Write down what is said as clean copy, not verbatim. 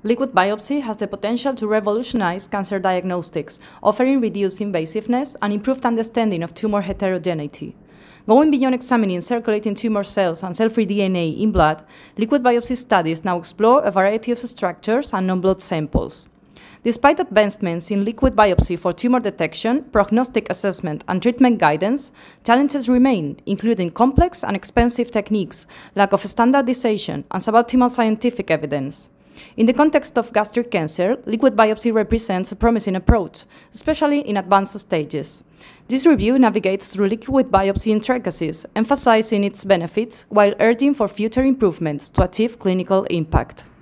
Liquid biopsy has the potential to revolutionize cancer diagnostics, offering reduced invasiveness and improved understanding of tumor heterogeneity. Going beyond examining circulating tumor cells and cell-free DNA in blood, liquid biopsy studies now explore a variety of structures and non-blood samples. Despite advancements in liquid biopsy for tumor detection, prognostic assessment, and treatment guidance, challenges remain, including complex and expensive techniques, lack of standardization, and suboptimal scientific evidence. In the context of gastric cancer, liquid biopsy represents a promising approach, especially in advanced stages. This review navigates through liquid biopsy intricacies, emphasizing its benefits while urging for future improvements to achieve clinical impact.